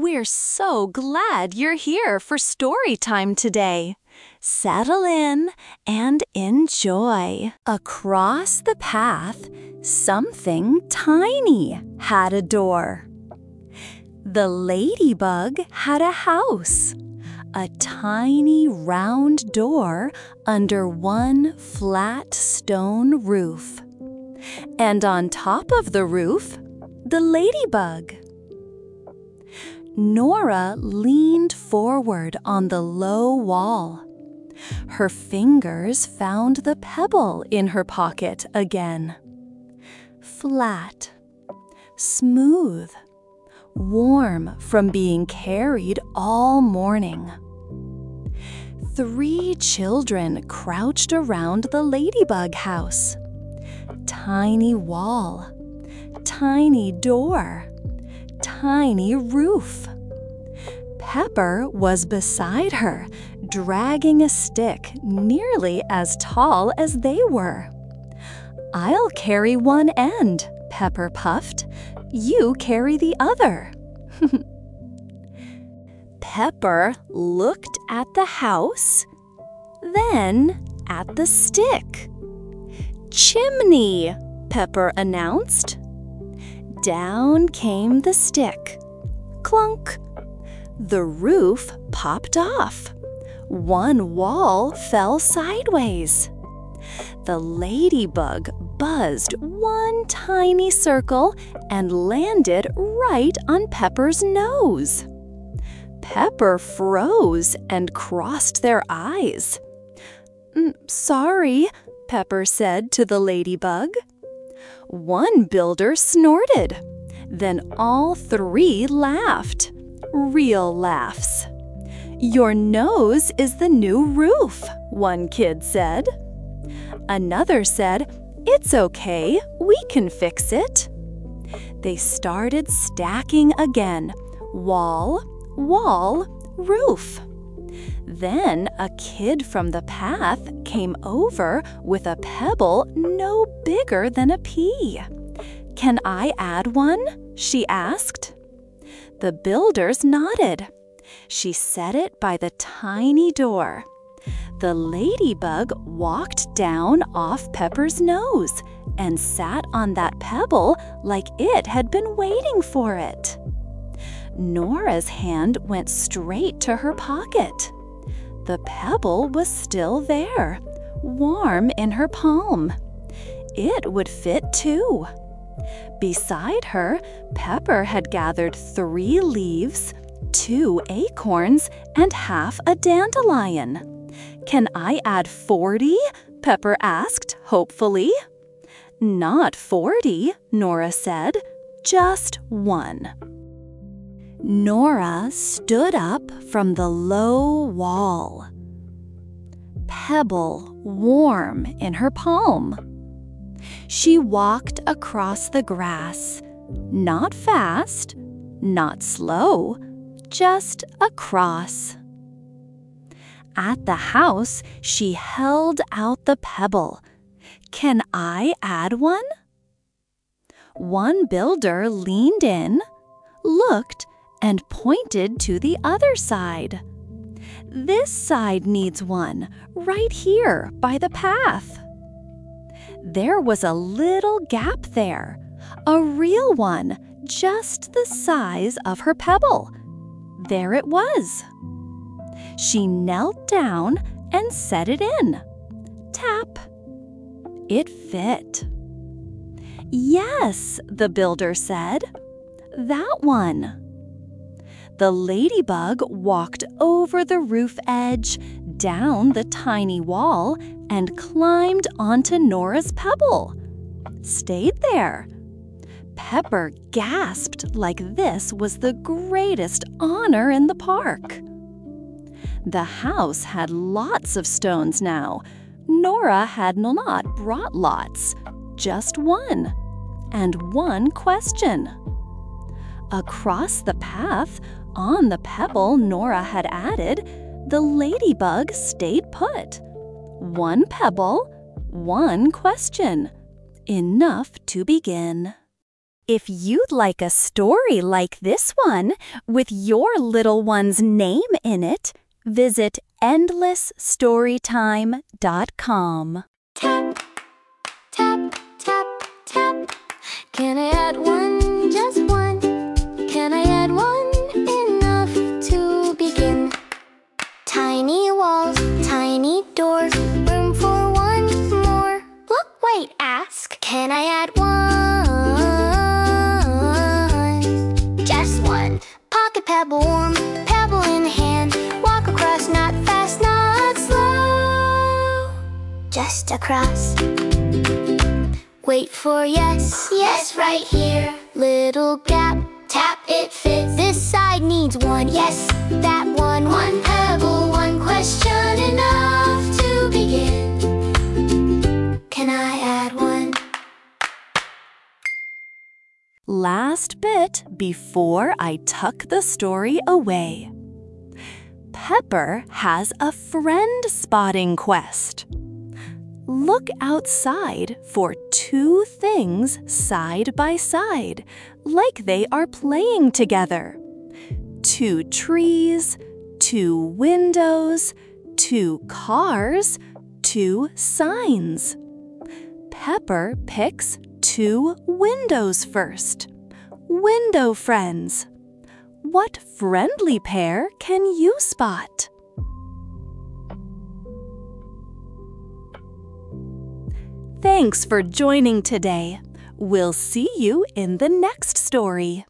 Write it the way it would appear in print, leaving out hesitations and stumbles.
We're so glad you're here for story time today. Settle in and enjoy. Across the path, something tiny had a door. The ladybug had a house, a tiny round door under one flat stone roof. And on top of the roof, the ladybug. Nora leaned forward on the low wall. Her fingers found the pebble in her pocket again. Flat, smooth, warm from being carried all morning. 3 children crouched around the ladybug house. Tiny wall, tiny door, tiny roof. Pepper was beside her, dragging a stick nearly as tall as they were. "I'll carry one end," Pepper puffed. "You carry the other." Pepper looked at the house, then at the stick. "Chimney," Pepper announced. Down came the stick. Clunk! The roof popped off. One wall fell sideways. The ladybug buzzed one tiny circle and landed right on Pepper's nose. Pepper froze and crossed their eyes. "Sorry," Pepper said to the ladybug. One builder snorted. Then all 3 laughed. Real laughs. "Your nose is the new roof," one kid said. Another said, "It's okay, we can fix it." They started stacking again. Wall, wall, roof. Then a kid from the path came over with a pebble no bigger than a pea. "Can I add one?" she asked. The builders nodded. She set it by the tiny door. The ladybug walked down off Pepper's nose and sat on that pebble like it had been waiting for it. Nora's hand went straight to her pocket. The pebble was still there, warm in her palm. It would fit too. Beside her, Pepper had gathered 3 leaves, 2 acorns, and half a dandelion. "Can I add 40?" Pepper asked hopefully. "Not 40, Nora said, "just 1. Nora stood up from the low wall. Pebble warm in her palm. She walked across the grass, not fast, not slow, just across. At the house, she held out the pebble. "Can I add one?" One builder leaned in, looked, and pointed to the other side. "This side needs one, right here by the path." There was a little gap there, a real one, just the size of her pebble. There it was. She knelt down and set it in. Tap. It fit. "Yes," the builder said. "That one." The ladybug walked over the roof edge, down the tiny wall, and climbed onto Nora's pebble. Stayed there. Pepper gasped like this was the greatest honor in the park. The house had lots of stones now. Nora had not brought lots, just one, and one question. Across the path, on the pebble Nora had added, the ladybug stayed put. 1 pebble, 1 question. Enough to begin. If you'd like a story like this one with your little one's name in it, visit endlessstorytime.com. Tap, tap, tap, tap. Can I add one, just one? Can I add one? Enough to begin. Tiny walls, tiny doors, room for one more. Look, wait, ask. Can I add one? Just one. Pocket pebble warm, pebble in hand. Walk across, not fast, not slow. Just across. Wait for yes, yes, right here. Little gap, tap, it fits. This side needs one, yes, that one. One pebble, one question, enough to begin. Can I add one? Last bit before I tuck the story away. Pepper has a friend spotting quest. Look outside for two things side by side, like they are playing together. Two trees, two windows, two cars, two signs. Pepper picks two windows first. Window friends. What friendly pair can you spot? Thanks for joining today. We'll see you in the next story.